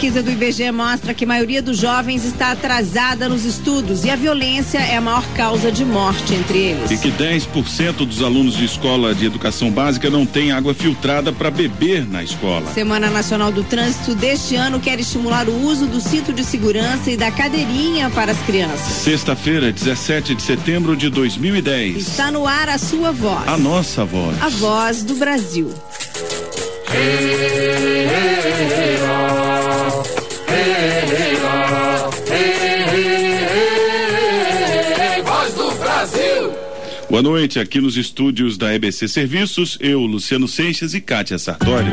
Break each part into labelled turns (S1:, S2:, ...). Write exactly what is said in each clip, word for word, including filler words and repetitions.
S1: pesquisa do I B G E mostra que a maioria dos jovens está atrasada nos estudos e a violência é a maior causa de morte entre eles.
S2: E que dez por cento dos alunos de escola de educação básica não tem água filtrada para beber na escola.
S1: Semana Nacional do Trânsito deste ano quer estimular o uso do cinto de segurança e da cadeirinha para as crianças.
S2: Sexta-feira, dezessete de setembro de dois mil e dez.
S1: Está no ar a sua voz.
S2: A nossa voz.
S1: A voz do Brasil.
S3: Voz do Brasil.
S2: Boa noite, aqui nos estúdios da E B C Serviços, eu, Luciano Seixas e Kátia Sartori.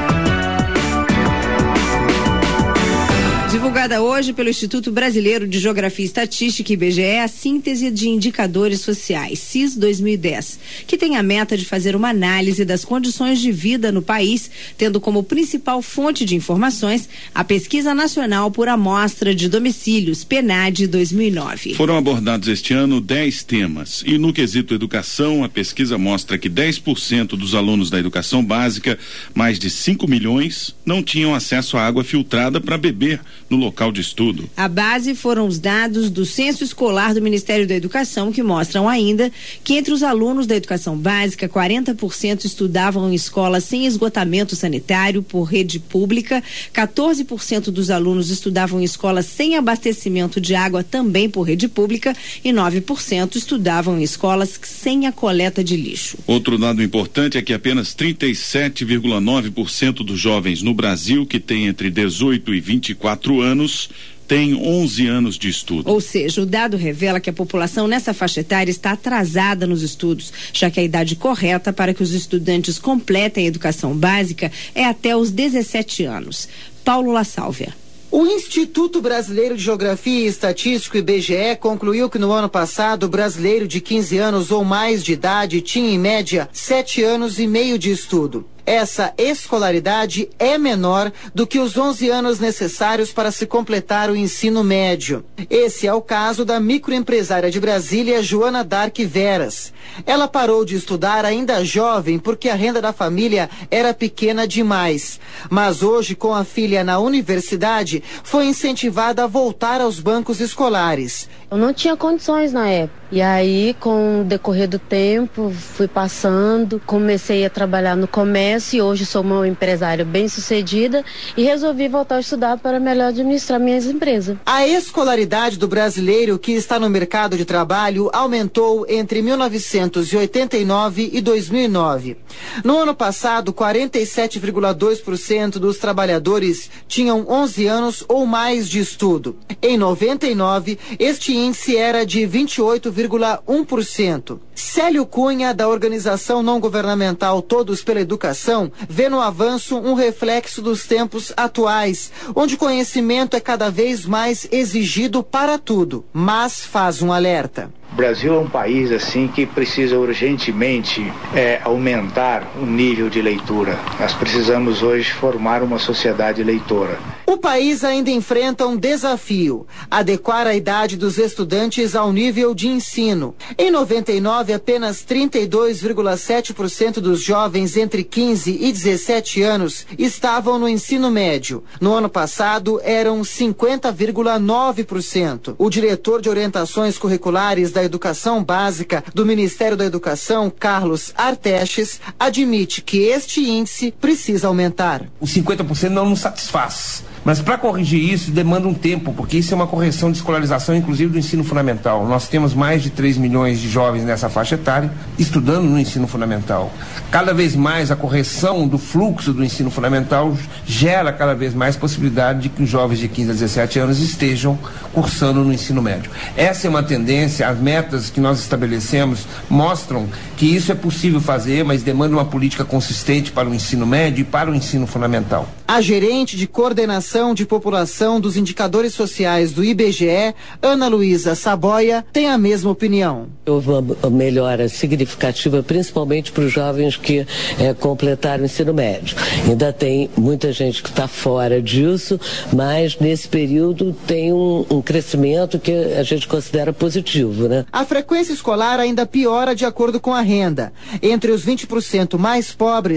S1: Divulgada hoje pelo Instituto Brasileiro de Geografia e Estatística, I B G E, a síntese de indicadores sociais, C I S dois mil e dez, que tem a meta de fazer uma análise das condições de vida no país, tendo como principal fonte de informações a Pesquisa Nacional por Amostra de Domicílios, PNAD dois mil e nove.
S2: Foram abordados este ano dez temas e no quesito educação, a pesquisa mostra que dez por cento dos alunos da educação básica, mais de cinco milhões, não tinham acesso à água filtrada para beber no local de estudo.
S1: A base foram os dados do Censo Escolar do Ministério da Educação, que mostram ainda que entre os alunos da educação básica, quarenta por cento estudavam em escolas sem esgotamento sanitário por rede pública, quatorze por cento dos alunos estudavam em escolas sem abastecimento de água também por rede pública e nove por cento estudavam em escolas sem a coleta de lixo.
S2: Outro dado importante é que apenas trinta e sete vírgula nove por cento dos jovens no Brasil que têm entre dezoito e vinte e quatro anos tem onze anos de estudo.
S1: Ou seja, o dado revela que a população nessa faixa etária está atrasada nos estudos, já que a idade correta para que os estudantes completem a educação básica é até os dezessete anos. Paulo La Sálvia.
S4: O Instituto Brasileiro de Geografia e Estatística, I B G E, concluiu que no ano passado o brasileiro de quinze anos ou mais de idade tinha em média sete anos e meio de estudo. Essa escolaridade é menor do que os onze anos necessários para se completar o ensino médio. Esse é o caso da microempresária de Brasília, Joana Dark Veras. Ela parou de estudar ainda jovem porque a renda da família era pequena demais. Mas hoje, com a filha na universidade, foi incentivada a voltar aos bancos escolares.
S5: Eu não tinha condições na época. E aí, com o decorrer do tempo, fui passando, comecei a trabalhar no comércio e hoje sou uma empresária bem-sucedida e resolvi voltar a estudar para melhor administrar minhas empresas.
S4: A escolaridade do brasileiro que está no mercado de trabalho aumentou entre mil novecentos e oitenta e nove e dois mil e nove. No ano passado, quarenta e sete vírgula dois por cento dos trabalhadores tinham onze anos ou mais de estudo. Em noventa e nove, este índice era de vinte e oito vírgula um por cento. Célio Cunha, da organização não governamental Todos pela Educação, vê no avanço um reflexo dos tempos atuais, onde o conhecimento é cada vez mais exigido para tudo, mas faz um alerta.
S6: O Brasil é um país assim que precisa urgentemente é, aumentar o nível de leitura. Nós precisamos hoje formar uma sociedade leitora.
S4: O país ainda enfrenta um desafio: adequar a idade dos estudantes ao nível de ensino. Em noventa e nove, apenas trinta e dois vírgula sete por cento dos jovens entre quinze e dezessete anos estavam no ensino médio. No ano passado, eram cinquenta vírgula nove por cento. O diretor de orientações curriculares da Educação Básica do Ministério da Educação, Carlos Arteches, admite que este índice precisa aumentar.
S7: Os cinquenta por cento não nos satisfaz. Mas para corrigir isso demanda um tempo, porque isso é uma correção de escolarização, inclusive do ensino fundamental. Nós temos mais de três milhões de jovens nessa faixa etária estudando no ensino fundamental. Cada vez mais a correção do fluxo do ensino fundamental gera cada vez mais possibilidade de que os jovens de quinze a dezessete anos estejam cursando no ensino médio. Essa é uma tendência, as metas que nós estabelecemos mostram que isso é possível fazer, mas demanda uma política consistente para o ensino médio e para o ensino fundamental.
S4: A gerente de coordenação de população dos indicadores sociais do I B G E, Ana Luísa Saboia, tem a mesma opinião.
S8: Houve uma melhora significativa, principalmente para os jovens que é, completaram o ensino médio. Ainda tem muita gente que está fora disso, mas nesse período tem um, um crescimento que a gente considera positivo, né?
S4: A frequência escolar ainda piora de acordo com a renda. Entre os vinte por cento mais pobres,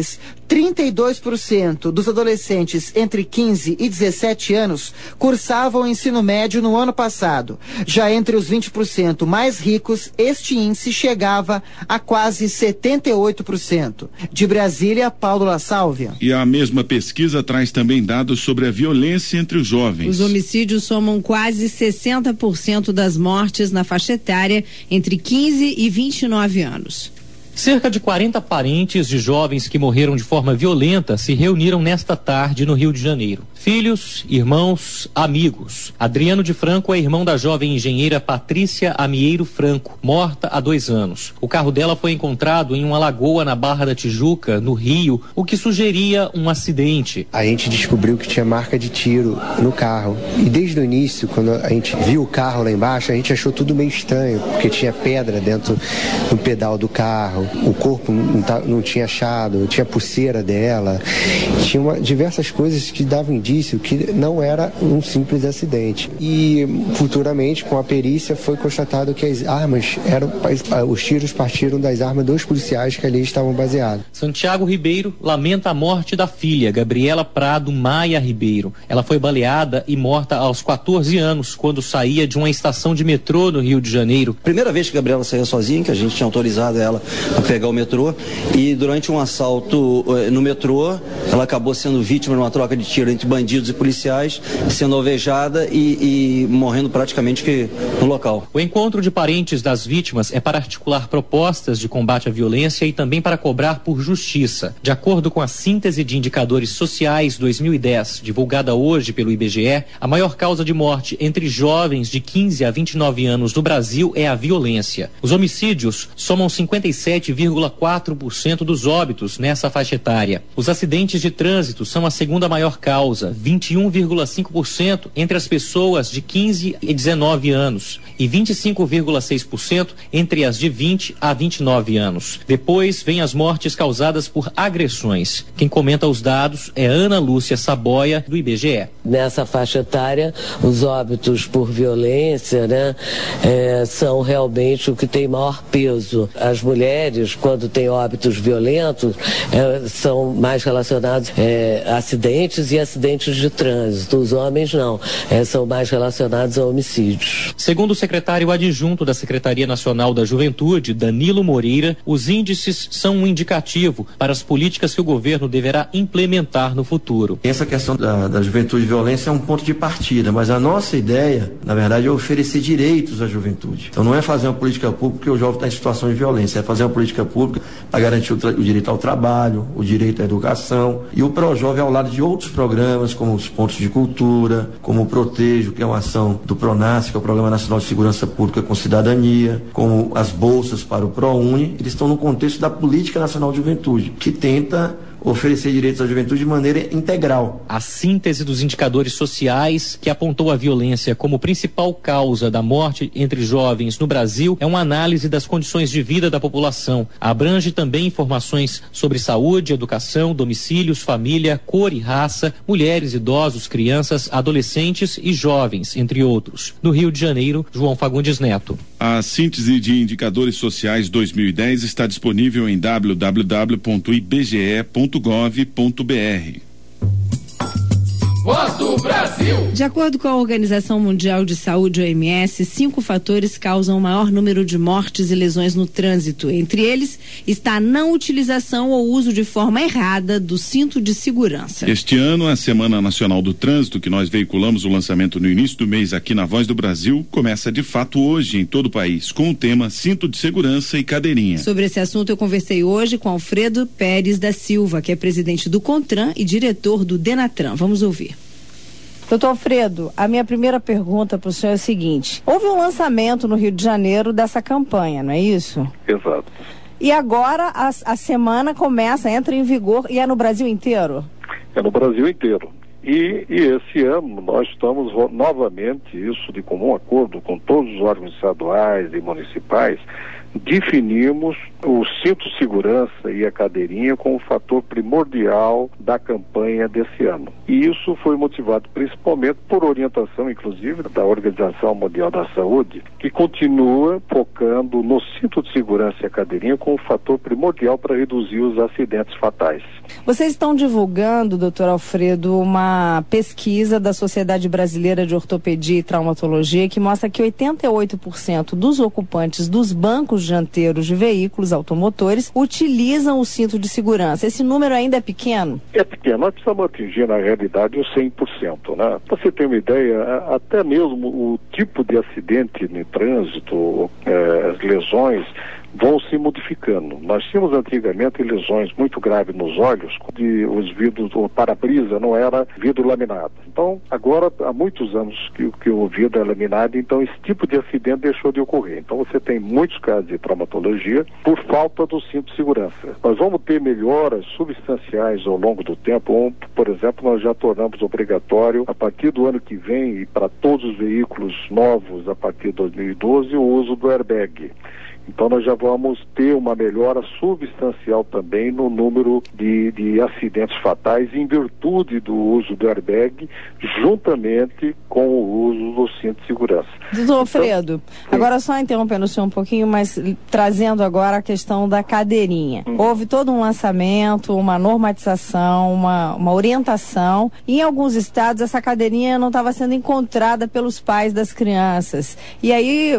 S4: trinta e dois por cento dos adolescentes entre quinze e dezessete anos cursavam o ensino médio no ano passado. Já entre os vinte por cento mais ricos, este índice chegava a quase setenta e oito por cento. De Brasília, Paulo La Sálvia.
S2: E a mesma pesquisa traz também dados sobre a violência entre os jovens.
S1: Os homicídios somam quase sessenta por cento das mortes na faixa etária entre quinze e vinte e nove anos.
S9: Cerca de quarenta parentes de jovens que morreram de forma violenta se reuniram nesta tarde no Rio de Janeiro. Filhos, irmãos, amigos. Adriano de Franco é irmão da jovem engenheira Patrícia Amieiro Franco, morta há dois anos. O carro dela foi encontrado em uma lagoa na Barra da Tijuca, no Rio, o que sugeria um acidente.
S10: A gente descobriu que tinha marca de tiro no carro. E desde o início, quando a gente viu o carro lá embaixo, a gente achou tudo meio estranho, porque tinha pedra dentro do pedal do carro. O corpo não, tá, não tinha achado, tinha pulseira dela, tinha uma, diversas coisas que davam indício que não era um simples acidente. E futuramente, com a perícia, foi constatado que as armas eram, os tiros partiram das armas dos policiais que ali estavam baseados.
S9: Santiago Ribeiro lamenta a morte da filha, Gabriela Prado Maia Ribeiro. Ela foi baleada e morta aos quatorze anos, quando saía de uma estação de metrô no Rio de Janeiro.
S11: Primeira vez que a Gabriela saiu sozinha, que a gente tinha autorizado ela a pegar o metrô, e durante um assalto eh, no metrô, ela acabou sendo vítima de uma troca de tiro entre bandidos e policiais, sendo alvejada e, e morrendo praticamente que no local.
S9: O encontro de parentes das vítimas é para articular propostas de combate à violência e também para cobrar por justiça. De acordo com a síntese de indicadores sociais dois mil e dez, divulgada hoje pelo I B G E, a maior causa de morte entre jovens de quinze a vinte e nove anos no Brasil é a violência. Os homicídios somam cinquenta e sete vírgula quatro por cento dos óbitos nessa faixa etária. Os acidentes de trânsito são a segunda maior causa, vinte e um vírgula cinco por cento entre as pessoas de quinze e dezenove anos e vinte e cinco vírgula seis por cento entre as de vinte a vinte e nove anos. Depois vem as mortes causadas por agressões. Quem comenta os dados é Ana Lúcia Saboia, do I B G E.
S8: Nessa faixa etária, os óbitos por violência, né, é, são realmente o que tem maior peso. As mulheres, quando têm óbitos violentos, é, são mais relacionados é, a acidentes e acidentes de trânsito. Os homens não, é, são mais relacionados a homicídios.
S9: Segundo o secretário adjunto da Secretaria Nacional da Juventude, Danilo Moreira, os índices são um indicativo para as políticas que o governo deverá implementar no futuro.
S12: Essa questão da, da juventude e violência é um ponto de partida, mas a nossa ideia, na verdade, é oferecer direitos à juventude. Então não é fazer uma política pública porque o jovem está em situação de violência, é fazer uma política pública para garantir o, o direito ao trabalho, o direito à educação, e o ProJovem ao lado de outros programas, como os pontos de cultura, como o Protejo, que é uma ação do PRONASS, que é o Programa Nacional de Segurança Pública com Cidadania, como as bolsas para o ProUni. Eles estão no contexto da Política Nacional de Juventude, que tenta oferecer direitos à juventude de maneira integral.
S9: A síntese dos indicadores sociais, que apontou a violência como principal causa da morte entre jovens no Brasil, é uma análise das condições de vida da população. Abrange também informações sobre saúde, educação, domicílios, família, cor e raça, mulheres, idosos, crianças, adolescentes e jovens, entre outros. No Rio de Janeiro, João Fagundes Neto.
S2: A síntese de indicadores sociais dois mil e dez está disponível em w w w ponto i b g e ponto gov ponto b r.
S3: Voz do Brasil.
S1: De acordo com a Organização Mundial de Saúde, O M S, cinco fatores causam o maior número de mortes e lesões no trânsito. Entre eles está a não utilização ou uso de forma errada do cinto de segurança.
S2: Este ano, a Semana Nacional do Trânsito, que nós veiculamos o lançamento no início do mês aqui na Voz do Brasil, começa de fato hoje em todo o país, com o tema cinto de segurança e cadeirinha.
S1: Sobre esse assunto eu conversei hoje com Alfredo Pérez da Silva, que é presidente do CONTRAN e diretor do DENATRAN. Vamos ouvir.
S13: Doutor Alfredo, a minha primeira pergunta para o senhor é a seguinte: houve um lançamento no Rio de Janeiro dessa campanha, não é isso?
S14: Exato.
S13: E agora a, a semana começa, entra em vigor e é no Brasil inteiro?
S14: É no Brasil inteiro. E, e esse ano nós estamos novamente, isso de comum acordo com todos os órgãos estaduais e municipais, definimos o cinto de segurança e a cadeirinha como fator primordial da campanha desse ano. E isso foi motivado principalmente por orientação, inclusive, da Organização Mundial da Saúde, que continua focando no cinto de segurança e a cadeirinha como fator primordial para reduzir os acidentes fatais.
S13: Vocês estão divulgando, doutor Alfredo, uma pesquisa da Sociedade Brasileira de Ortopedia e Traumatologia que mostra que oitenta e oito por cento dos ocupantes dos bancos dianteiros de veículos automotores utilizam o cinto de segurança. Esse número ainda é pequeno?
S14: É pequeno. Nós precisamos atingir, na realidade, o cem por cento, né? Para você ter uma ideia, até mesmo o tipo de acidente no trânsito, eh, as lesões, vão se modificando. Nós tínhamos antigamente lesões muito graves nos olhos, de os vidros, o para-brisa não era vidro laminado. Então, agora, há muitos anos que, que o vidro é laminado, então esse tipo de acidente deixou de ocorrer. Então, você tem muitos casos de traumatologia por falta do cinto de segurança. Nós vamos ter melhoras substanciais ao longo do tempo. Por exemplo, nós já tornamos obrigatório, a partir do ano que vem, e para todos os veículos novos, a partir de dois mil e doze, o uso do airbag. Então nós já vamos ter uma melhora substancial também no número de, de acidentes fatais em virtude do uso do airbag, juntamente com o uso do cinto de segurança.
S13: Doutor Alfredo, então, agora só interrompendo o senhor um pouquinho, mas trazendo agora a questão da cadeirinha. Hum. Houve todo um lançamento, uma normatização, uma, uma orientação, e em alguns estados essa cadeirinha não estava sendo encontrada pelos pais das crianças. E aí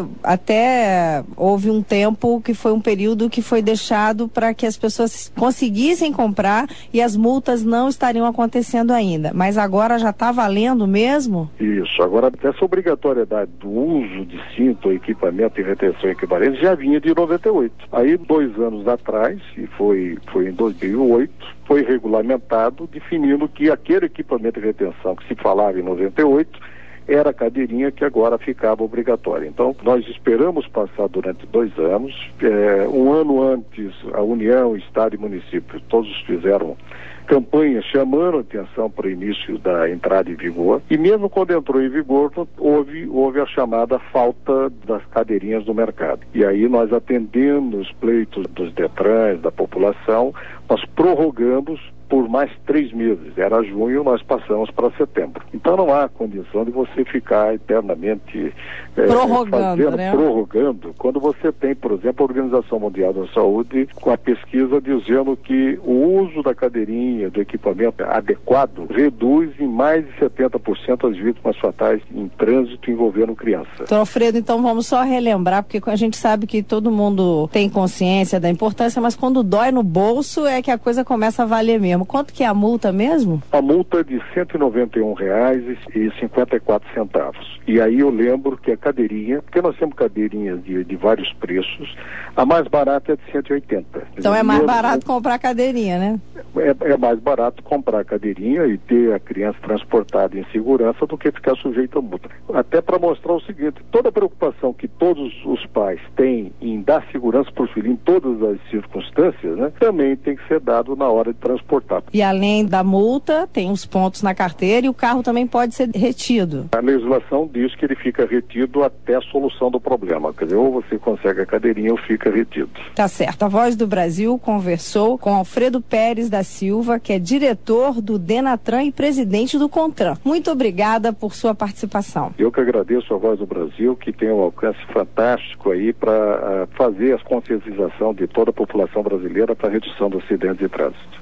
S13: até houve um tempo tempo que foi um período que foi deixado para que as pessoas conseguissem comprar e as multas não estariam acontecendo ainda. Mas agora já está valendo mesmo?
S14: Isso. Agora, essa obrigatoriedade do uso de cinto, equipamento e retenção equivalente já vinha de noventa e oito. Aí, dois anos atrás, e foi, foi em dois mil e oito, foi regulamentado, definindo que aquele equipamento de retenção que se falava em noventa e oito era a cadeirinha que agora ficava obrigatória. Então, nós esperamos passar durante dois anos. É, um ano antes, a União, Estado e município, todos fizeram campanhas chamando a atenção para o início da entrada em vigor. E mesmo quando entrou em vigor, houve, houve a chamada falta das cadeirinhas no mercado. E aí nós, atendendo os pleitos dos Detrans, da população, nós prorrogamos por mais três meses. Era junho, nós passamos para setembro. Então não há condição de você ficar eternamente é,
S13: prorrogando,
S14: fazendo,
S13: né?
S14: prorrogando, quando você tem, por exemplo, a Organização Mundial da Saúde com a pesquisa dizendo que o uso da cadeirinha, do equipamento adequado, reduz em mais de setenta por cento as vítimas fatais em trânsito envolvendo criança.
S13: Doutor Alfredo, então vamos só relembrar, porque a gente sabe que todo mundo tem consciência da importância, mas quando dói no bolso é que a coisa começa a valer mesmo. Quanto que é a multa mesmo?
S14: A multa é de cento e noventa e um reais e cinquenta e quatro centavos. E aí eu lembro que a cadeirinha, porque nós temos cadeirinhas de, de vários preços, a mais barata é de cento e oitenta.
S13: Então é mais barato comprar a cadeirinha, né?
S14: É, é mais barato comprar a cadeirinha e ter a criança transportada em segurança do que ficar sujeito a multa. Até para mostrar o seguinte, toda a preocupação que todos os pais têm em dar segurança para o filho em todas as circunstâncias, né, também tem que ser dado na hora de transportar.
S13: E além da multa, tem os pontos na carteira e o carro também pode ser retido.
S14: A legislação diz que ele fica retido até a solução do problema. Quer dizer, ou você consegue a cadeirinha ou fica retido.
S13: Tá certo. A Voz do Brasil conversou com Alfredo Pérez da Silva, que é diretor do Denatran e presidente do CONTRAN. Muito obrigada por sua participação.
S14: Eu que agradeço a Voz do Brasil, que tem um alcance fantástico aí para uh, fazer a conscientização de toda a população brasileira para a redução dos acidentes de trânsito.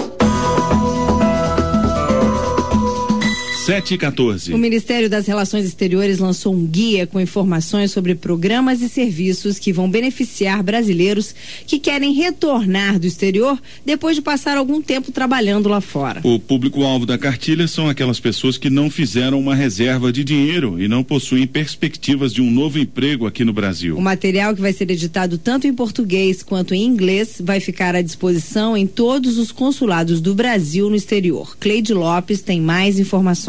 S2: sete e quatorze.
S1: O Ministério das Relações Exteriores lançou um guia com informações sobre programas e serviços que vão beneficiar brasileiros que querem retornar do exterior depois de passar algum tempo trabalhando lá fora.
S2: O público-alvo da cartilha são aquelas pessoas que não fizeram uma reserva de dinheiro e não possuem perspectivas de um novo emprego aqui no Brasil.
S1: O material, que vai ser editado tanto em português quanto em inglês, vai ficar à disposição em todos os consulados do Brasil no exterior. Cleide Lopes tem mais informações.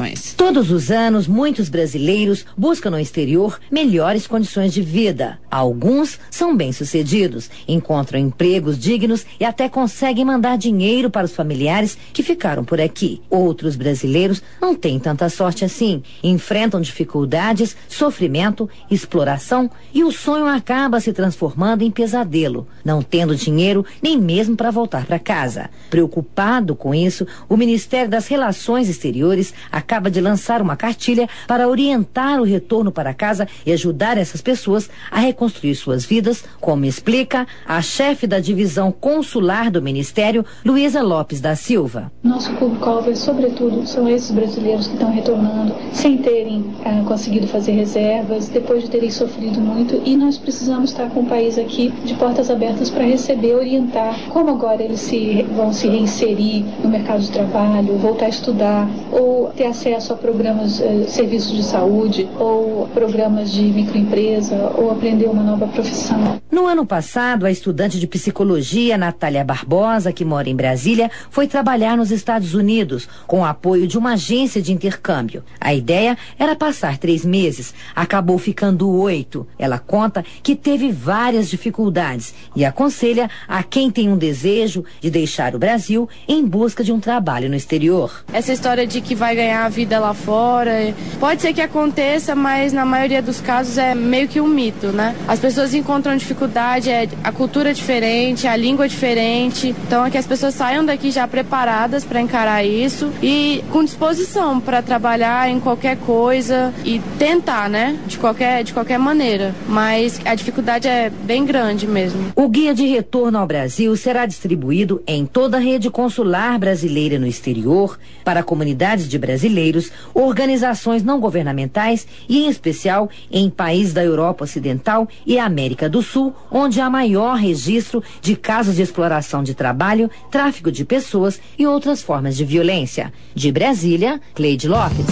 S1: informações.
S15: Todos os anos, muitos brasileiros buscam no exterior melhores condições de vida. Alguns são bem-sucedidos, encontram empregos dignos e até conseguem mandar dinheiro para os familiares que ficaram por aqui. Outros brasileiros não têm tanta sorte assim, enfrentam dificuldades, sofrimento, exploração e o sonho acaba se transformando em pesadelo, não tendo dinheiro nem mesmo para voltar para casa. Preocupado com isso, o Ministério das Relações Exteriores acaba de lançar uma cartilha para orientar o retorno para casa e ajudar essas pessoas a reconstruir suas vidas, como explica a chefe da divisão consular do Ministério, Luísa Lopes da Silva.
S16: Nosso público-alvo, sobretudo, são esses brasileiros que estão retornando sem terem ah, conseguido fazer reservas, depois de terem sofrido muito, e nós precisamos estar com o país aqui de portas abertas para receber, orientar como agora eles se, vão se reinserir no mercado de trabalho, voltar a estudar, ou ter acesso a programas, eh, serviços de saúde, ou programas de microempresa, ou aprender uma nova profissão.
S15: No ano passado, a estudante de psicologia, Natália Barbosa, que mora em Brasília, foi trabalhar nos Estados Unidos com o apoio de uma agência de intercâmbio. A ideia era passar três meses, acabou ficando oito. Ela conta que teve várias dificuldades e aconselha a quem tem um desejo de deixar o Brasil em busca de um trabalho no exterior.
S17: Essa história de que vai ganhar a vida lá fora, pode ser que aconteça, mas na maioria dos casos é meio que um mito, né? As pessoas encontram dificuldade, é a cultura é diferente, a língua é diferente, então é que as pessoas saiam daqui já preparadas para encarar isso e com disposição para trabalhar em qualquer coisa e tentar, né? De qualquer, de qualquer maneira, mas a dificuldade é bem grande mesmo.
S15: O Guia de Retorno ao Brasil será distribuído em toda a rede consular brasileira no exterior, para comunidades de brasileiros, organizações não governamentais e, em especial, em países da Europa Ocidental e América do Sul, onde há maior registro de casos de exploração de trabalho, tráfico de pessoas e outras formas de violência. De Brasília, Cleide Lopes.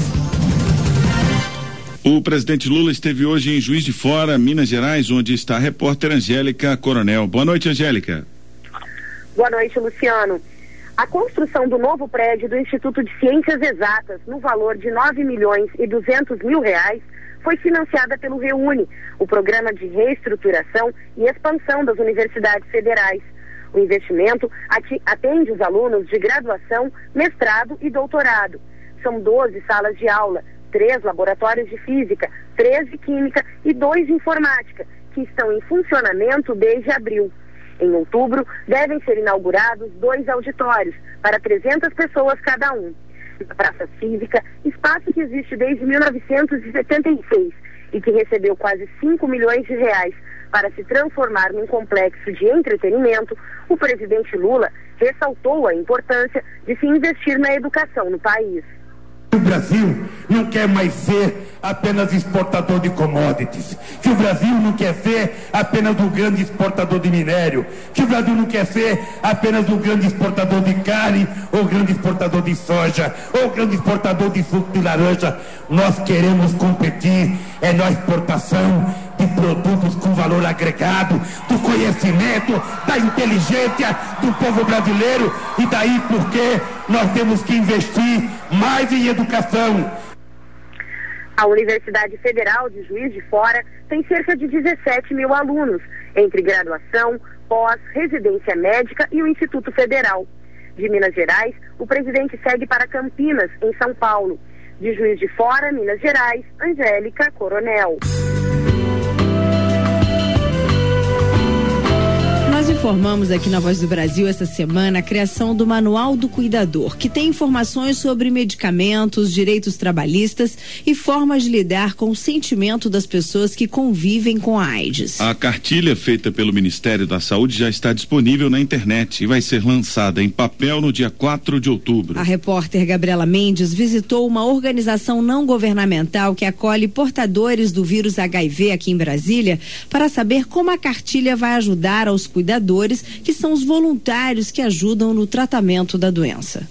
S2: O presidente Lula esteve hoje em Juiz de Fora, Minas Gerais, onde está a repórter Angélica Coronel. Boa noite, Angélica.
S18: Boa noite, Luciano. A construção do novo prédio do Instituto de Ciências Exatas, no valor de nove milhões e duzentos mil reais, foi financiada pelo REUNE, o Programa de Reestruturação e Expansão das Universidades Federais. O investimento atende os alunos de graduação, mestrado e doutorado. São doze salas de aula, três laboratórios de física, três de química e dois de informática, que estão em funcionamento desde abril. Em outubro, devem ser inaugurados dois auditórios, para trezentas pessoas cada um. A Praça Cívica, espaço que existe desde mil novecentos e setenta e seis e que recebeu quase cinco milhões de reais para se transformar num complexo de entretenimento, o presidente Lula ressaltou a importância de se investir na educação no país.
S19: O Brasil não quer mais ser apenas exportador de commodities, que o Brasil não quer ser apenas um grande exportador de minério, que o Brasil não quer ser apenas um grande exportador de carne, ou grande exportador de soja, ou grande exportador de suco de laranja. Nós queremos competir é na exportação de produtos com valor agregado, do conhecimento, da inteligência do povo brasileiro, e daí porque nós temos que investir mais em educação.
S18: A Universidade Federal de Juiz de Fora tem cerca de dezessete mil alunos, entre graduação, pós, residência médica e o Instituto Federal. De Minas Gerais, o presidente segue para Campinas, em São Paulo. De Juiz de Fora, Minas Gerais, Angélica Coronel.
S1: Nós informamos aqui na Voz do Brasil essa semana a criação do Manual do Cuidador, que tem informações sobre medicamentos, direitos trabalhistas e formas de lidar com o sentimento das pessoas que convivem com a AIDS.
S2: A cartilha feita pelo Ministério da Saúde já está disponível na internet e vai ser lançada em papel no dia quatro de outubro.
S1: A repórter Gabriela Mendes visitou uma organização não governamental que acolhe portadores do vírus H I V aqui em Brasília para saber como a cartilha vai ajudar aos cuidadores, que são os voluntários que ajudam no tratamento da doença.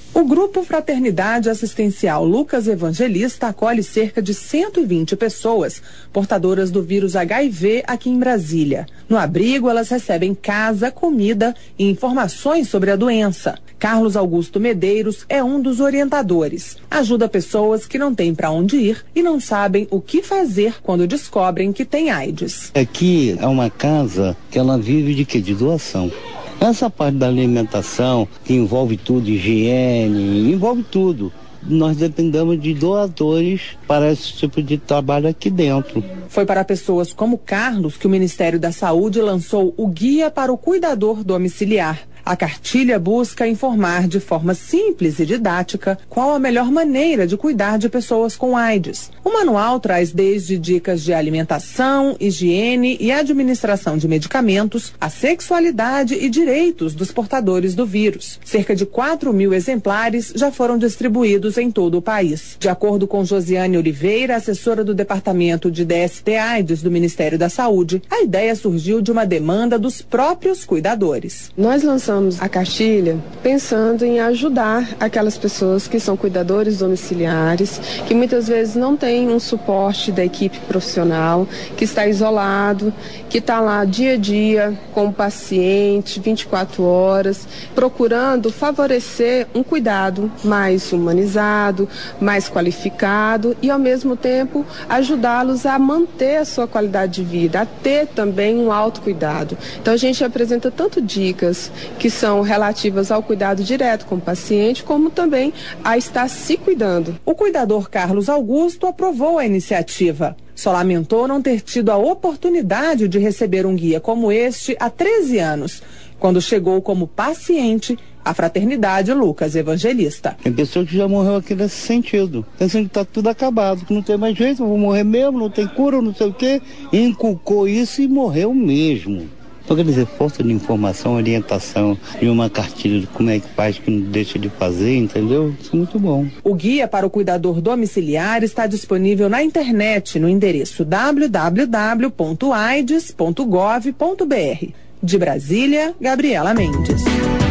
S20: O Grupo Fraternidade Assistencial Lucas Evangelista acolhe cerca de cento e vinte pessoas portadoras do vírus H I V aqui em Brasília. No abrigo, elas recebem casa, comida e informações sobre a doença. Carlos Augusto Medeiros é um dos orientadores. Ajuda pessoas que não têm para onde ir e não sabem o que fazer quando descobrem que têm AIDS.
S21: Aqui é uma casa que ela vive de quê? De doação. Essa parte da alimentação, que envolve tudo, higiene, envolve tudo. Nós dependemos de doadores para esse tipo de trabalho aqui dentro.
S20: Foi para pessoas como Carlos que o Ministério da Saúde lançou o Guia para o Cuidador Domiciliar. A cartilha busca informar de forma simples e didática qual a melhor maneira de cuidar de pessoas com AIDS. O manual traz desde dicas de alimentação, higiene e administração de medicamentos, a sexualidade e direitos dos portadores do vírus. Cerca de quatro mil exemplares já foram distribuídos em todo o país. De acordo com Josiane Oliveira, assessora do Departamento de D S T AIDS do Ministério da Saúde, a ideia surgiu de uma demanda dos próprios cuidadores.
S22: Nós lançamos a cartilha pensando em ajudar aquelas pessoas que são cuidadores domiciliares, que muitas vezes não têm um suporte da equipe profissional, que está isolado, que está lá dia a dia com o paciente, vinte e quatro horas, procurando favorecer um cuidado mais humanizado, mais qualificado e, ao mesmo tempo, ajudá-los a manter a sua qualidade de vida, a ter também um autocuidado. Então, a gente apresenta tanto dicas que são relativas ao cuidado direto com o paciente, como também a estar se cuidando.
S20: O cuidador Carlos Augusto aprovou a iniciativa. Só lamentou não ter tido a oportunidade de receber um guia como este há treze anos, quando chegou como paciente à Fraternidade Lucas Evangelista.
S21: Tem pessoa que já morreu aqui nesse sentido, pensando que está tudo acabado, que não tem mais jeito, eu vou morrer mesmo, não tem cura, não sei o quê, inculcou isso e morreu mesmo. Então, quer dizer, falta de informação, orientação e uma cartilha de como é que faz, que não deixa de fazer, entendeu? Isso é muito bom.
S20: O guia para o cuidador domiciliar está disponível na internet no endereço w w w ponto aids ponto gov ponto b r. De Brasília, Gabriela Mendes.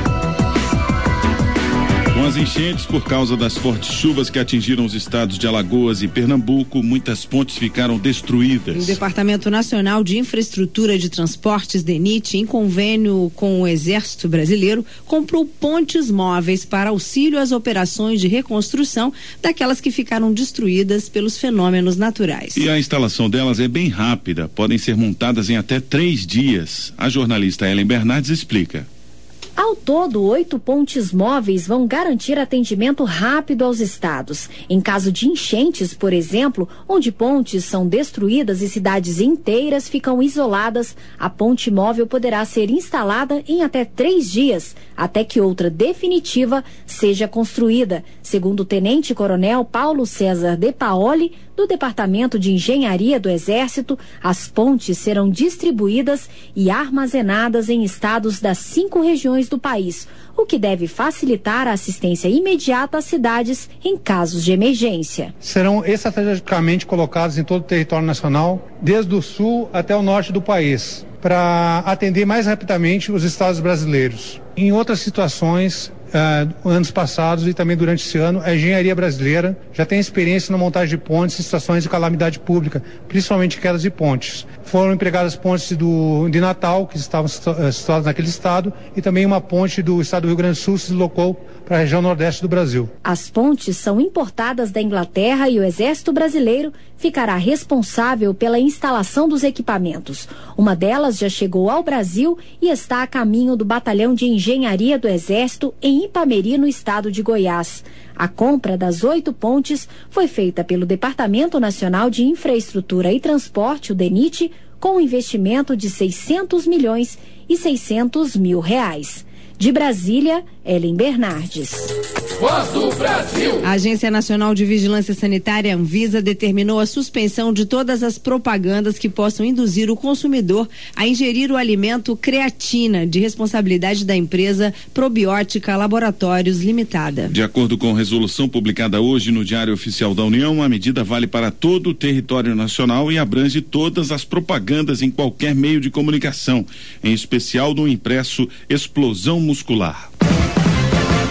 S2: Com as enchentes por causa das fortes chuvas que atingiram os estados de Alagoas e Pernambuco, muitas pontes ficaram destruídas.
S1: O Departamento Nacional de Infraestrutura de Transportes, DENIT, em convênio com o Exército Brasileiro, comprou pontes móveis para auxílio às operações de reconstrução daquelas que ficaram destruídas pelos fenômenos naturais.
S2: E a instalação delas é bem rápida, podem ser montadas em até três dias. A jornalista Ellen Bernardes explica.
S23: Ao todo, oito pontes móveis vão garantir atendimento rápido aos estados. Em caso de enchentes, por exemplo, onde pontes são destruídas e cidades inteiras ficam isoladas, a ponte móvel poderá ser instalada em até três dias, até que outra definitiva seja construída, segundo o tenente-coronel Paulo César De Paoli, do Departamento de Engenharia do Exército. As pontes serão distribuídas e armazenadas em estados das cinco regiões do país, o que deve facilitar a assistência imediata às cidades em casos de emergência.
S24: Serão estrategicamente colocados em todo o território nacional, desde o sul até o norte do país, para atender mais rapidamente os estados brasileiros. Em outras situações, Uh, anos passados e também durante esse ano, a engenharia brasileira já tem experiência na montagem de pontes em situações de calamidade pública, principalmente quedas de pontes. Foram empregadas pontes do, de Natal, que estavam situadas naquele estado, e também uma ponte do estado do Rio Grande do Sul se deslocou para a região nordeste do Brasil.
S23: As pontes são importadas da Inglaterra e o Exército Brasileiro ficará responsável pela instalação dos equipamentos. Uma delas já chegou ao Brasil e está a caminho do Batalhão de Engenharia do Exército em Ipameri, no estado de Goiás. A compra das oito pontes foi feita pelo Departamento Nacional de Infraestrutura e Transporte, o DENIT, com um investimento de seiscentos milhões e seiscentos mil reais. De Brasília, Ellen Bernardes.
S3: Voz do Brasil.
S1: A Agência Nacional de Vigilância Sanitária, Anvisa, determinou a suspensão de todas as propagandas que possam induzir o consumidor a ingerir o alimento creatina, de responsabilidade da empresa Probiótica Laboratórios Limitada.
S2: De acordo com resolução publicada hoje no Diário Oficial da União, a medida vale para todo o território nacional e abrange todas as propagandas em qualquer meio de comunicação, em especial no impresso Explosão Muscular.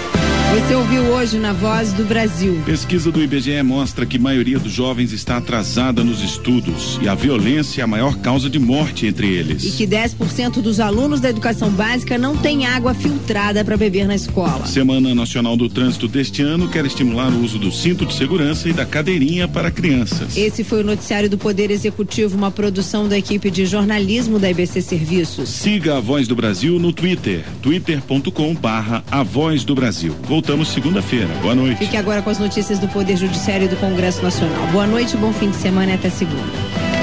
S1: Você ouviu hoje na Voz do Brasil.
S2: Pesquisa do I B G E mostra que a maioria dos jovens está atrasada nos estudos e a violência é a maior causa de morte entre eles.
S1: E que dez por cento dos alunos da educação básica não tem água filtrada para beber na escola.
S2: Semana Nacional do Trânsito deste ano quer estimular o uso do cinto de segurança e da cadeirinha para crianças.
S1: Esse foi o noticiário do Poder Executivo, uma produção da equipe de jornalismo da I B C Serviços.
S2: Siga a Voz do Brasil no Twitter, twitter ponto com barra a Voz do Brasil. Voltamos segunda-feira. Boa noite.
S1: Fique agora com as notícias do Poder Judiciário e do Congresso Nacional. Boa noite, bom fim de semana e até segunda.